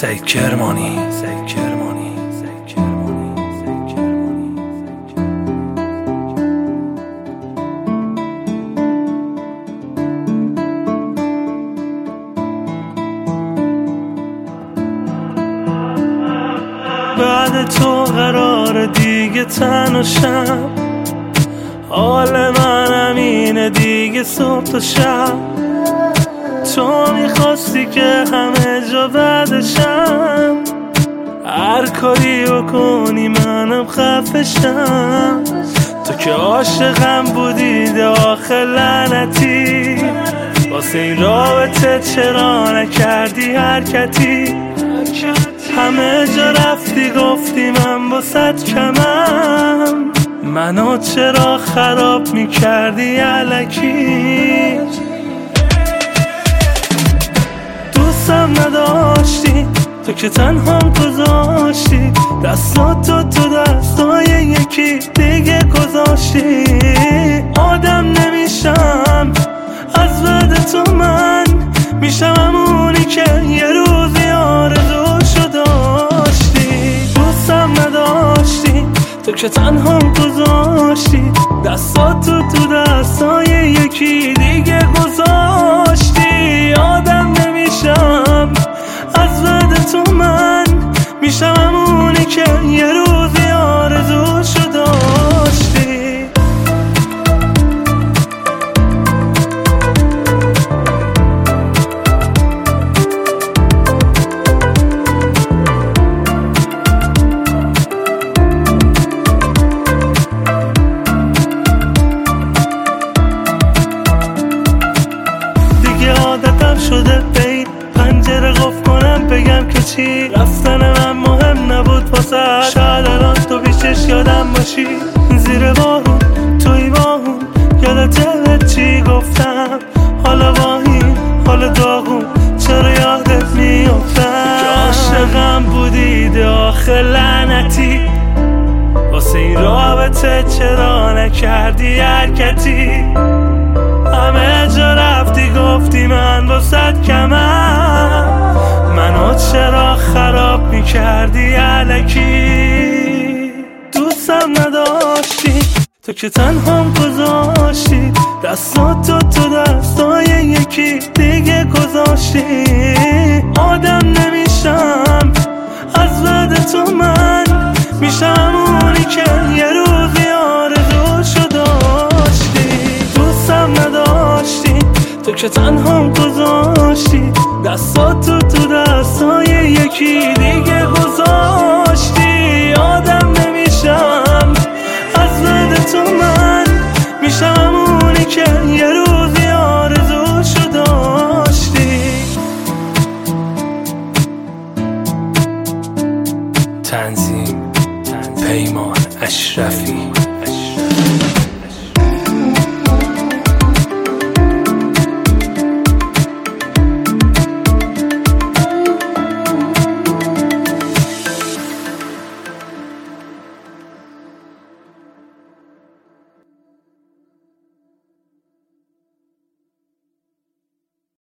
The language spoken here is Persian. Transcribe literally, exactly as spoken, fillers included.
سعید کرمانی سعید کرمانی سعید کرمانی سعید کرمانی بعد تو قرار دیگه تنهاشم، حال من همینه دیگه صبح تا شب. تو میخواستی که همه جا بعدشم، هر کاری بکنی منم خفشم. تو که عاشقم بودی داخل لعنتی، واسه این رابطه چرا نکردی حرکتی؟ همه جا رفتی گفتی من باست کمم، منو چرا خراب میکردی الکی؟ دوستم نداشتی تو که تنهام گذاشتی، دستاتو تو دستای یکی دیگه گذاشتی. آدم نمیشم از بعد تو، من میشم همونی که یه روزی آرزوشو داشتی. دوستم نداشتی تو که تنهام گذاشتی، دستاتو تو دستای یکی دیگه گذاشتی. آدم نمیشم از بعد تو، من میشم همونی که یه روزی آرزوشو داشتی. عادتم شده بین پنجره قفل کنم بگم که چی، رفتن من مهم نبود واسه. شاید الان تو بیشش یادم باشی، زیر بارون توی باهون یادت چی گفتم. حالا واهیم حالا داغون چرا یادت میافتم که عاشقم بودی داخل لعنتی، واسه این رابطه چرا نکردی حرکتی؟ همه جا رفتی گفتی من باست کمم، منو چرا خراب میکردی الکی؟ دوستم نداشتی تو که تنهام گذاشتی، دستاتو تو دستای یکی دیگه گذاشتی. آدم نمیشم از بعد تو، من میشم اونی که یه روزی آرزوشو داشتی. دوستم نداشتی تو که تنهام گذاشتی، دستاتو تو دستای یکی دیگه گذاشتی. آدم نمیشم از بعد تو، من میشم اونی که یه روزی آرزوشو داشتی. تنظیم پیمان اشرفی.